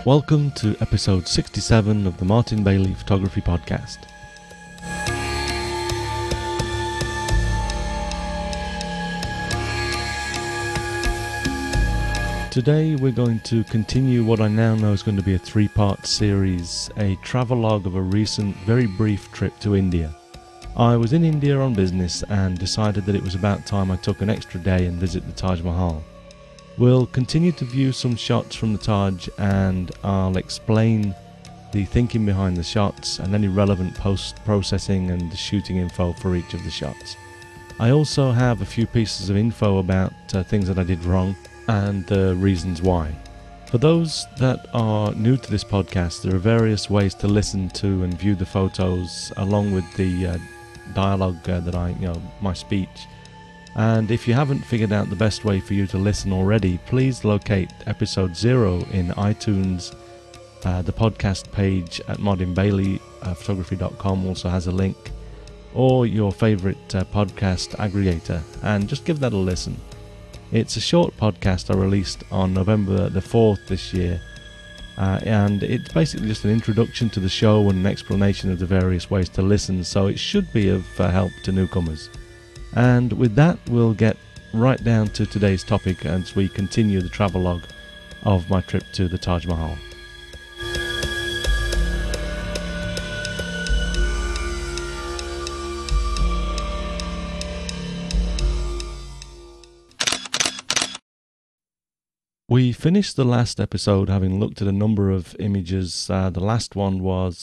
Welcome to episode 67 of the Martin Bailey Photography Podcast. Today we're going to continue what I now know is going to be a three-part series, a travelogue of a recent, very brief trip to India. I was in India on business and decided that it was about time I took an extra day and visit the Taj Mahal. We'll continue to view some shots from the Taj, and I'll explain the thinking behind the shots and any relevant post-processing and the shooting info for each of the shots. I also have a few pieces of info about things that I did wrong and the reasons why. For those that are new to this podcast, there are various ways to listen to and view the photos along with the dialogue my speech. And if you haven't figured out the best way for you to listen already, please locate episode 0 in iTunes. The podcast page at martinbaileyphotography.com also has a link, or your favourite podcast aggregator, and just give that a listen. It's a short podcast I released on November the 4th this year, and it's basically just an introduction to the show and an explanation of the various ways to listen, so it should be of help to newcomers. And with that, we'll get right down to today's topic as we continue the travelogue of my trip to the Taj Mahal. We finished the last episode having looked at a number of images. The last one was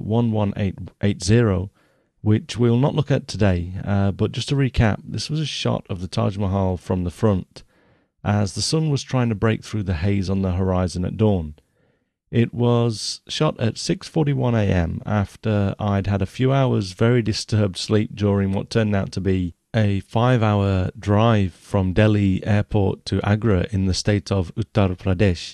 11880, which we'll not look at today, but just to recap, this was a shot of the Taj Mahal from the front as the sun was trying to break through the haze on the horizon at dawn. It was shot at 6:41 a.m. after I'd had a few hours very disturbed sleep during what turned out to be a 5-hour drive from Delhi airport to Agra in the state of Uttar Pradesh.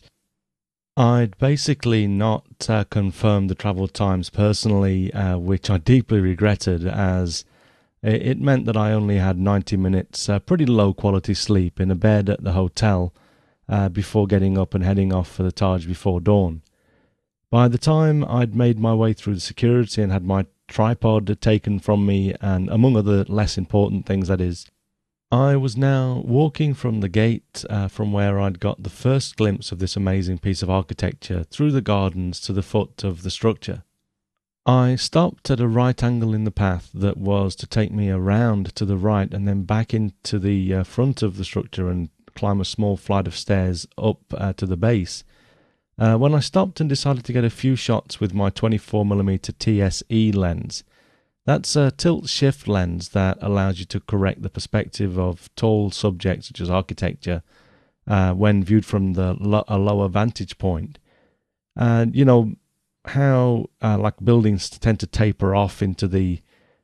I'd basically not confirmed the travel times personally, which I deeply regretted, as it meant that I only had 90 minutes pretty low quality sleep in a bed at the hotel before getting up and heading off for the Taj before dawn. By the time I'd made my way through the security and had my tripod taken from me, and among other less important things that is, I was now walking from the gate from where I'd got the first glimpse of this amazing piece of architecture through the gardens to the foot of the structure. I stopped at a right angle in the path that was to take me around to the right and then back into the front of the structure and climb a small flight of stairs up to the base. When I stopped and decided to get a few shots with my 24mm TSE lens. That's a tilt-shift lens that allows you to correct the perspective of tall subjects such as architecture when viewed from a lower vantage point. And you know how like buildings tend to taper off into the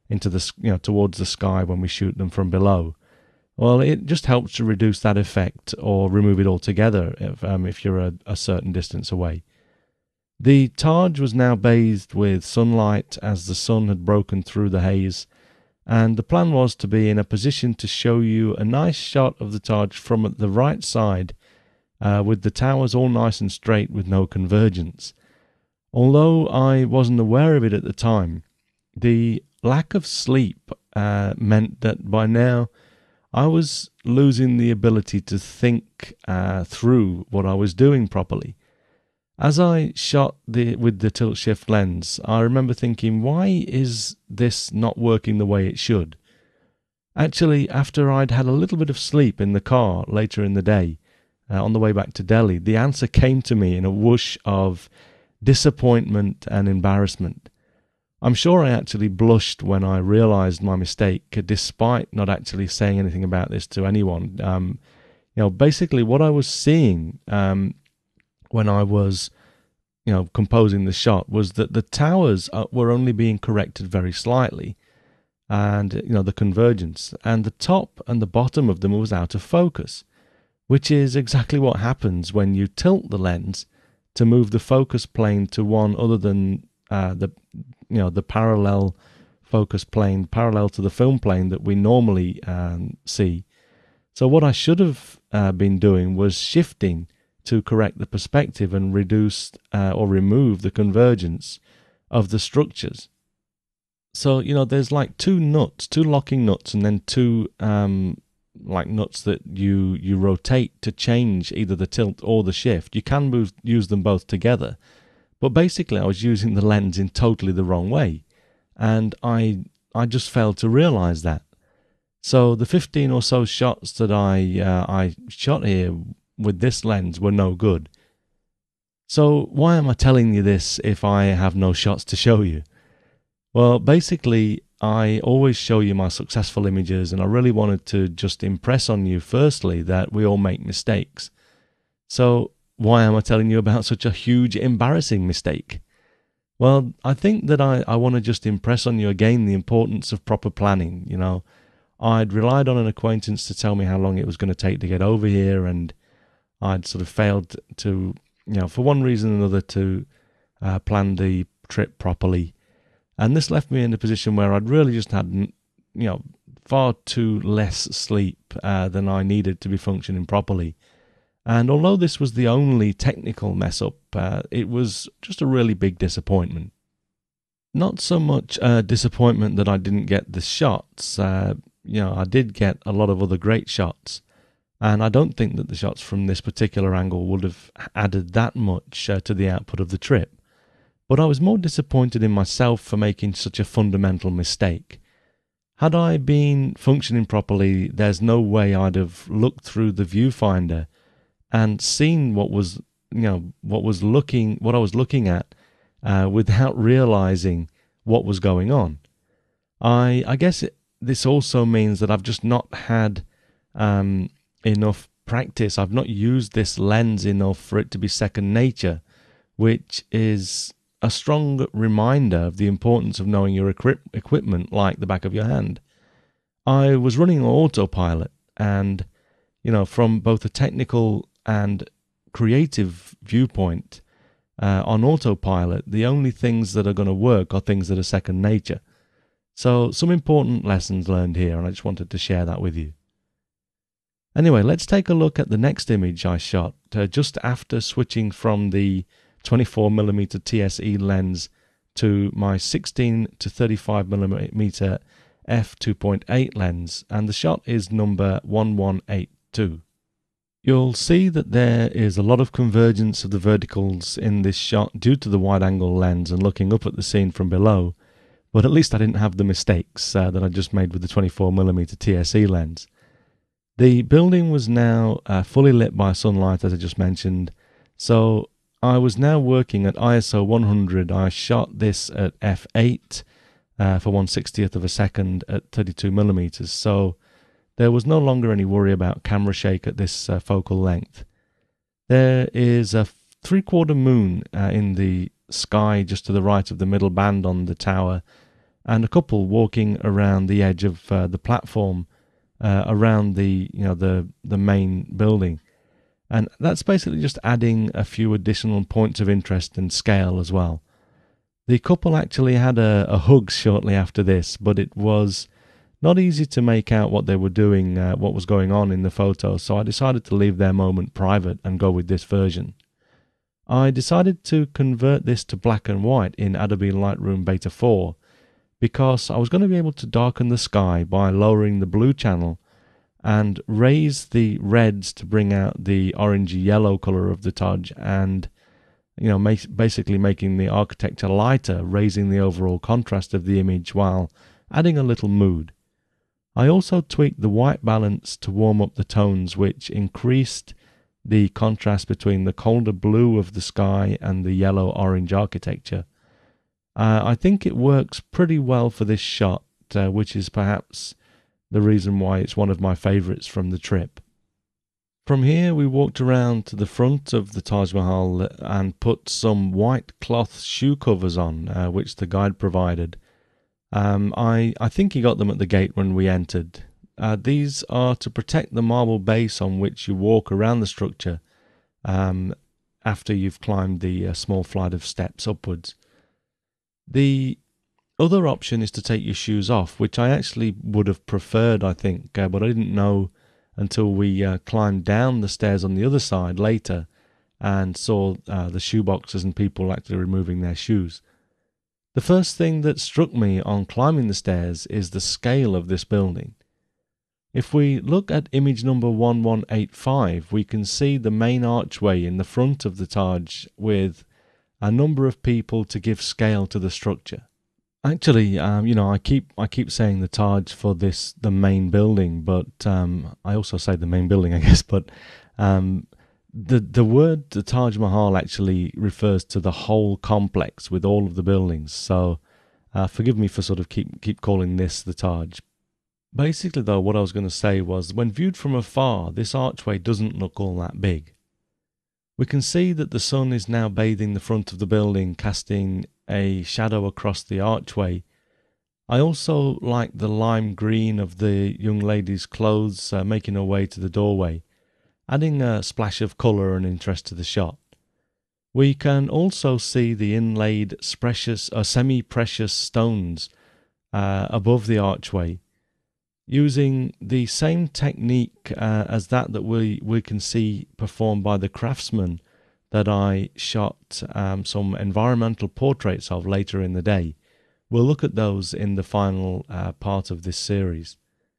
towards the sky when we shoot them from below. Well, it just helps to reduce that effect or remove it altogether if you're a certain distance away. The Taj was now bathed with sunlight as the sun had broken through the haze, and the plan was to be in a position to show you a nice shot of the Taj from the right side, with the towers all nice and straight with no convergence. Although I wasn't aware of it at the time, the lack of sleep meant that by now I was losing the ability to think through what I was doing properly. As I shot with the tilt-shift lens, I remember thinking, why is this not working the way it should? Actually, after I'd had a little bit of sleep in the car later in the day, on the way back to Delhi, the answer came to me in a whoosh of disappointment and embarrassment. I'm sure I actually blushed when I realized my mistake, despite not actually saying anything about this to anyone. Basically what I was seeing when I was, composing the shot was that the towers were only being corrected very slightly, and the convergence, and the top and the bottom of them was out of focus, which is exactly what happens when you tilt the lens to move the focus plane to one other than the parallel focus plane, parallel to the film plane that we normally see. So what I should have been doing was shifting to correct the perspective and reduce or remove the convergence of the structures. So, there's like two locking nuts, and then two like nuts that you rotate to change either the tilt or the shift. You can use them both together. But basically, I was using the lens in totally the wrong way. And I just failed to realize that. So the 15 or so shots that I shot here with this lens were no good. So why am I telling you this if I have no shots to show you? Well, basically, I always show you my successful images, and I really wanted to just impress on you, firstly, that we all make mistakes. So why am I telling you about such a huge, embarrassing mistake? Well, I think that I want to just impress on you again the importance of proper planning. I'd relied on an acquaintance to tell me how long it was going to take to get over here, and I'd sort of failed to, for one reason or another, to plan the trip properly. And this left me in a position where I'd really just had, far too less sleep than I needed to be functioning properly. And although this was the only technical mess up, it was just a really big disappointment. Not so much a disappointment that I didn't get the shots. I did get a lot of other great shots. And I don't think that the shots from this particular angle would have added that much to the output of the trip. But I was more disappointed in myself for making such a fundamental mistake. Had I been functioning properly, there's no way I'd have looked through the viewfinder and seen what I was looking at without realizing what was going on. I guess this also means that I've just not had enough practice. I've not used this lens enough for it to be second nature, which is a strong reminder of the importance of knowing your equipment like the back of your hand. I was running on autopilot, and from both a technical and creative viewpoint, on autopilot, the only things that are going to work are things that are second nature. So some important lessons learned here, and I just wanted to share that with you. Anyway, let's take a look at the next image I shot just after switching from the 24mm TSE lens to my 16 to 35mm f2.8 lens, and the shot is number 1182. You'll see that there is a lot of convergence of the verticals in this shot due to the wide-angle lens and looking up at the scene from below, but at least I didn't have the mistakes that I just made with the 24mm TSE lens. The building was now fully lit by sunlight, as I just mentioned, so I was now working at ISO 100. I shot this at f8 for 1/60th of a second at 32mm, so there was no longer any worry about camera shake at this focal length. There is a 3/4 moon in the sky just to the right of the middle band on the tower, and a couple walking around the edge of the platform around the main building. And that's basically just adding a few additional points of interest and scale as well. The couple actually had a hug shortly after this, but it was not easy to make out what they were doing, what was going on in the photo, so I decided to leave their moment private and go with this version. I decided to convert this to black and white in Adobe Lightroom Beta 4 because I was going to be able to darken the sky by lowering the blue channel and raise the reds to bring out the orangey yellow color of the Taj, and basically making the architecture lighter, raising the overall contrast of the image while adding a little mood. I also tweaked the white balance to warm up the tones, which increased the contrast between the colder blue of the sky and the yellow-orange architecture. I think it works pretty well for this shot, which is perhaps the reason why it's one of my favorites from the trip. From here we walked around to the front of the Taj Mahal and put some white cloth shoe covers on, which the guide provided. I think he got them at the gate when we entered. These are to protect the marble base on which you walk around the structure after you've climbed the small flight of steps upwards. The other option is to take your shoes off, which I actually would have preferred, I think, but I didn't know until we climbed down the stairs on the other side later and saw the shoeboxes and people actually removing their shoes. The first thing that struck me on climbing the stairs is the scale of this building. If we look at image number 1185, we can see the main archway in the front of the Taj with a number of people to give scale to the structure. Actually, I keep saying the Taj for the main building, but I also say the main building, I guess. But the word the Taj Mahal actually refers to the whole complex with all of the buildings. So forgive me for sort of keep calling this the Taj. Basically, though, what I was going to say was, when viewed from afar, this archway doesn't look all that big. We can see that the sun is now bathing the front of the building, casting a shadow across the archway. I also like the lime green of the young lady's clothes making her way to the doorway, adding a splash of colour and interest to the shot. We can also see the inlaid semi-precious stones above the archway, using the same technique as that we can see performed by the craftsman that I shot some environmental portraits of later in the day. We'll look at those in the final part of this series.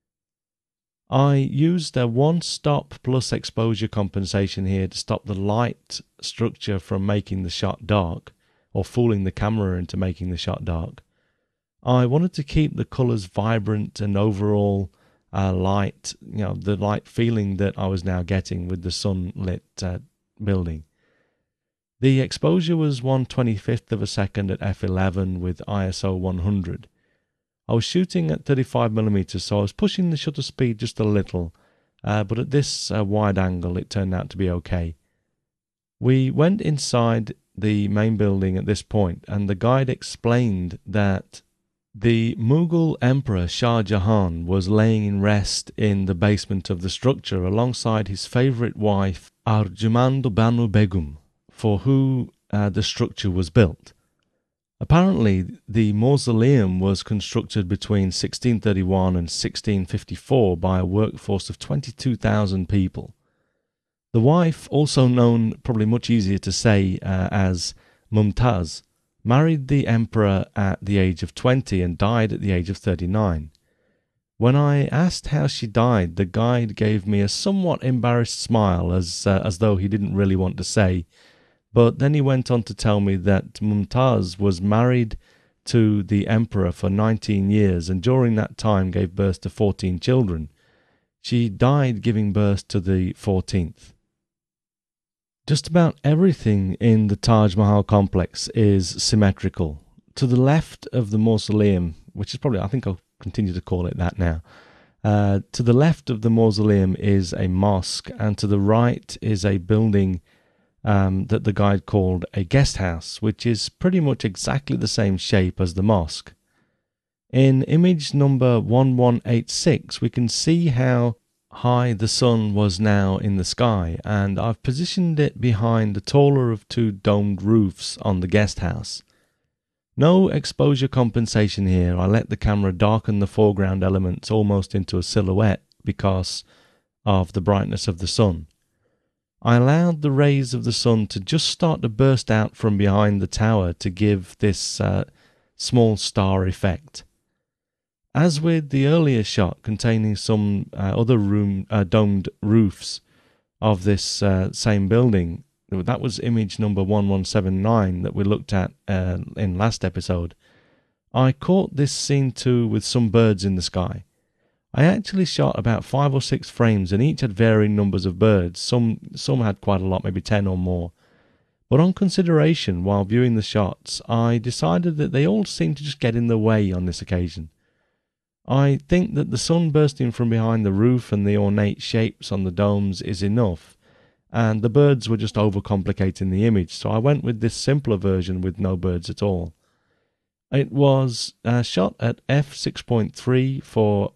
I used a one-stop plus exposure compensation here to stop the light structure from making the shot dark, or fooling the camera into making the shot dark. I wanted to keep the colours vibrant and overall light, the light feeling that I was now getting with the sunlit building. The exposure was 1/25 of a second at f11 with ISO 100. I was shooting at 35mm, so I was pushing the shutter speed just a little, but at this wide angle it turned out to be okay. We went inside the main building at this point, and the guide explained that the Mughal Emperor Shah Jahan was laying in rest in the basement of the structure alongside his favourite wife Arjumand Banu Begum, for who the structure was built. Apparently, the mausoleum was constructed between 1631 and 1654 by a workforce of 22,000 people. The wife, also known, probably much easier to say, as Mumtaz, married the emperor at the age of 20 and died at the age of 39. When I asked how she died, the guide gave me a somewhat embarrassed smile, as though he didn't really want to say, but then he went on to tell me that Mumtaz was married to the emperor for 19 years and during that time gave birth to 14 children. She died giving birth to the 14th. Just about everything in the Taj Mahal complex is symmetrical. To the left of the mausoleum, which is probably, I think I'll continue to call it that now, to the left of the mausoleum is a mosque, and to the right is a building that the guide called a guest house, which is pretty much exactly the same shape as the mosque. In image number 1186, we can see how high the sun was now in the sky, and I've positioned it behind the taller of two domed roofs on the guest house. No exposure compensation here. I let the camera darken the foreground elements almost into a silhouette because of the brightness of the sun. I allowed the rays of the sun to just start to burst out from behind the tower to give this small star effect. As with the earlier shot containing some other domed roofs of this same building, that was image number 1179 that we looked at in last episode, I caught this scene too with some birds in the sky. I actually shot about 5 or 6 frames and each had varying numbers of birds. Some had quite a lot, maybe 10 or more. But on consideration while viewing the shots, I decided that they all seemed to just get in the way on this occasion. I think that the sun bursting from behind the roof and the ornate shapes on the domes is enough, and the birds were just overcomplicating the image, so I went with this simpler version with no birds at all. It was shot at f6.3 for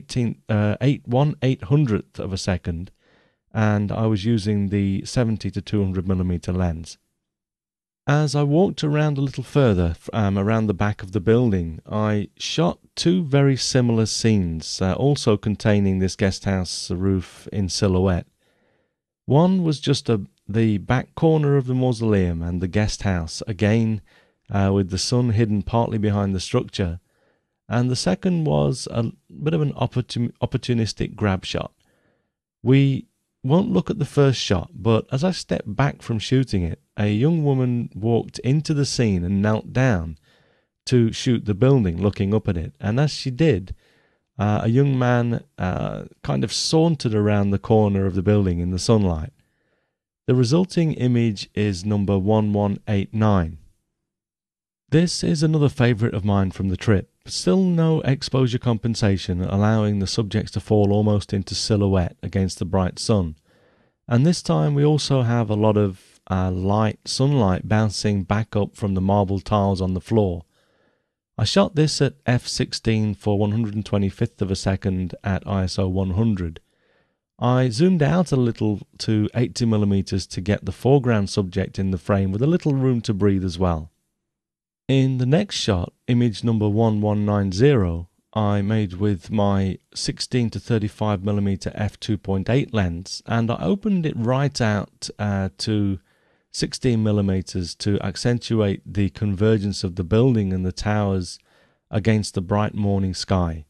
1/800th of a second, and I was using the 70 to 200mm lens. As I walked around a little further, around the back of the building, I shot 2 very similar scenes, also containing this guest house roof in silhouette. One was just a the back corner of the mausoleum and the guest house, again with the sun hidden partly behind the structure. And the second was a bit of an opportunistic grab shot. We won't look at the first shot, but as I stepped back from shooting it, a young woman walked into the scene and knelt down to shoot the building, looking up at it. And as she did, a young man kind of sauntered around the corner of the building in the sunlight. The resulting image is number 1189. This is another favourite of mine from the trip. Still no exposure compensation, allowing the subjects to fall almost into silhouette against the bright sun. And this time we also have a lot of sunlight bouncing back up from the marble tiles on the floor. I shot this at f16 for 125th of a second at ISO 100. I zoomed out a little to 80mm to get the foreground subject in the frame with a little room to breathe as well. In the next shot, image number 1190, I made with my 16 to 35mm f2.8 lens, and I opened it right out to 16mm to accentuate the convergence of the building and the towers against the bright morning sky.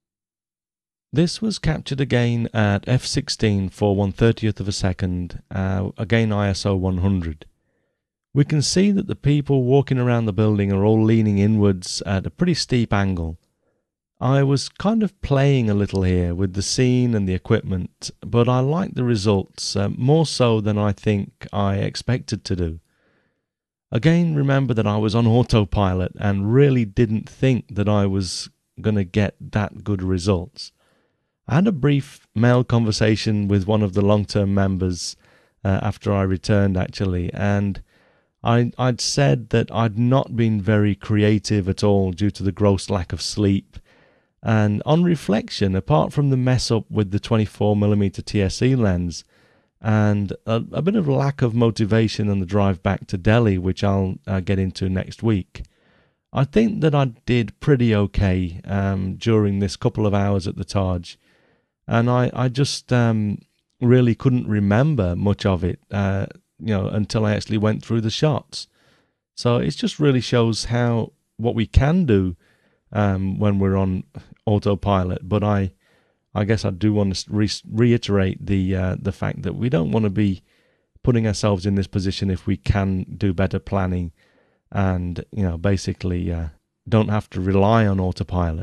This was captured again at f16 for 1/30th of a second, again ISO 100. We can see that the people walking around the building are all leaning inwards at a pretty steep angle. I was kind of playing a little here with the scene and the equipment, but I like the results, more so than I think I expected to do. Again, remember that I was on autopilot and really didn't think that I was going to get that good results. I had a brief mail conversation with one of the long-term members after I returned, actually, and I'd said that I'd not been very creative at all due to the gross lack of sleep. And on reflection, apart from the mess up with the 24mm TSE lens and a bit of lack of motivation on the drive back to Delhi, which I'll get into next week, I think that I did pretty okay during this couple of hours at the Taj. And I just really couldn't remember much of it until I actually went through the shots. So it just really shows what we can do when we're on autopilot. But I guess I do want to reiterate the fact that we don't want to be putting ourselves in this position if we can do better planning and basically don't have to rely on autopilot.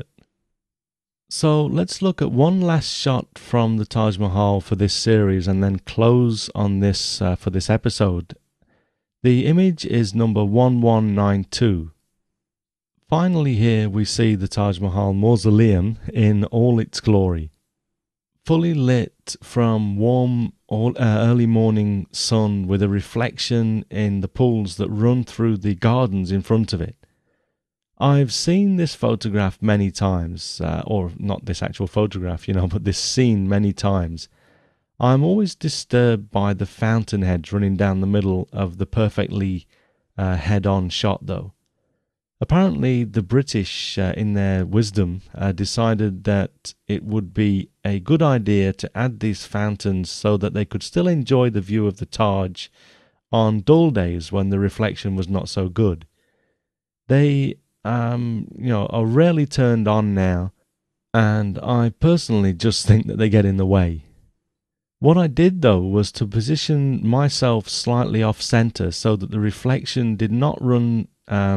So let's look at one last shot from the Taj Mahal for this series and then close on this for this episode. The image is number 1192. Finally here we see the Taj Mahal mausoleum in all its glory. Fully lit from warm early morning sun with a reflection in the pools that run through the gardens in front of it. I've seen this photograph many times, or not this actual photograph, but this scene many times. I'm always disturbed by the fountainheads running down the middle of the perfectly head-on shot, though. Apparently, the British, in their wisdom, decided that it would be a good idea to add these fountains so that they could still enjoy the view of the Taj on dull days when the reflection was not so good. They are rarely turned on now, and I personally just think that they get in the way. What I did, though, was to position myself slightly off-center so that the reflection did not run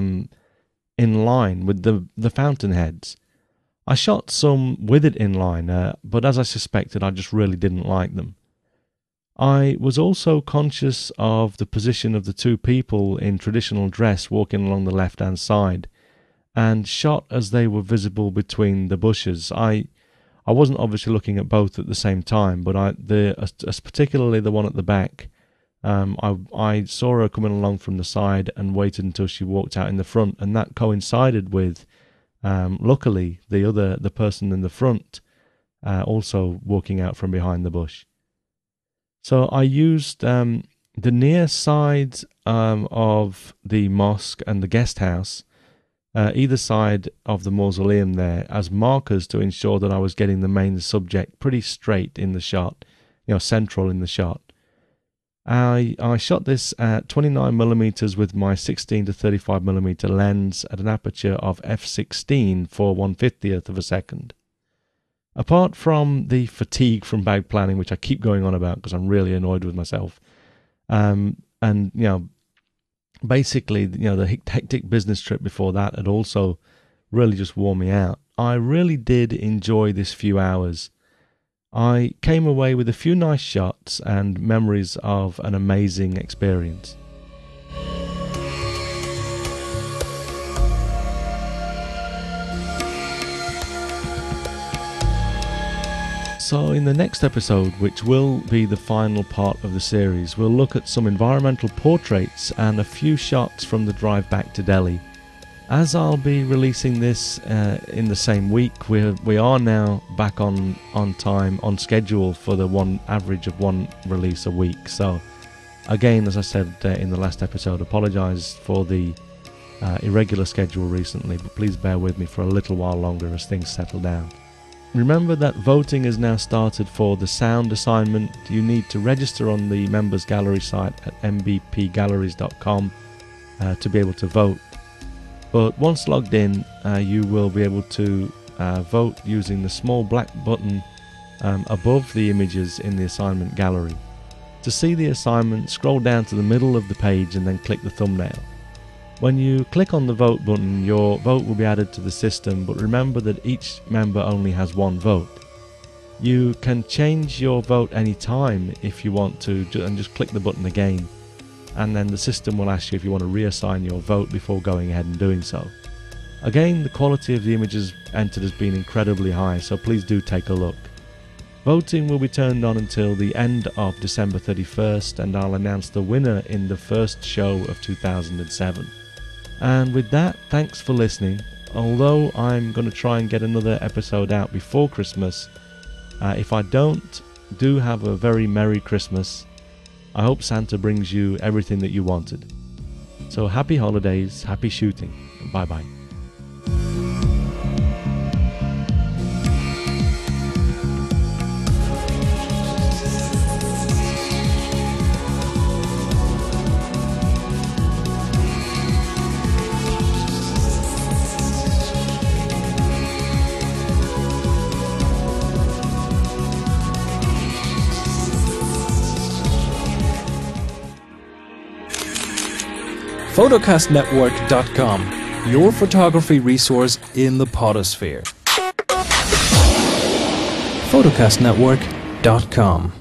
in line with the fountainheads. I shot some with it in line, but as I suspected, I just really didn't like them. I was also conscious of the position of the two people in traditional dress walking along the left-hand side, and shot as they were visible between the bushes. I wasn't obviously looking at both at the same time, but particularly the one at the back, I saw her coming along from the side and waited until she walked out in the front, and that coincided with, luckily, the person in the front also walking out from behind the bush. So I used the near sides of the mosque and the guest house, either side of the mausoleum there, as markers to ensure that I was getting the main subject pretty straight in the shot, central in the shot. I shot this at 29mm with my 16 to 35mm lens at an aperture of f/16 for 1/50th of a second. Apart from the fatigue from bag planning, which I keep going on about because I'm really annoyed with myself, and basically, the hectic business trip before that had also really just worn me out. I really did enjoy this few hours. I came away with a few nice shots and memories of an amazing experience. So in the next episode, which will be the final part of the series, we'll look at some environmental portraits and a few shots from the drive back to Delhi. As I'll be releasing this in the same week, we are now back on time, on schedule for the average of one release a week. So again, as I said in the last episode, apologise for the irregular schedule recently, but please bear with me for a little while longer as things settle down. Remember that voting has now started for the sound assignment. You need to register on the members gallery site at mbpgalleries.com to be able to vote. But once logged in, you will be able to vote using the small black button above the images in the assignment gallery. To see the assignment, scroll down to the middle of the page and then click the thumbnail. When you click on the vote button, your vote will be added to the system, but remember that each member only has one vote. You can change your vote any time if you want to, and just click the button again, and then the system will ask you if you want to reassign your vote before going ahead and doing so. Again, the quality of the images entered has been incredibly high, so please do take a look. Voting will be turned on until the end of December 31st, and I'll announce the winner in the first show of 2007. And with that, thanks for listening. Although I'm going to try and get another episode out before Christmas, if I don't, do have a very Merry Christmas. I hope Santa brings you everything that you wanted. So happy holidays, happy shooting, bye bye. Photocastnetwork.com, your photography resource in the podosphere. Photocastnetwork.com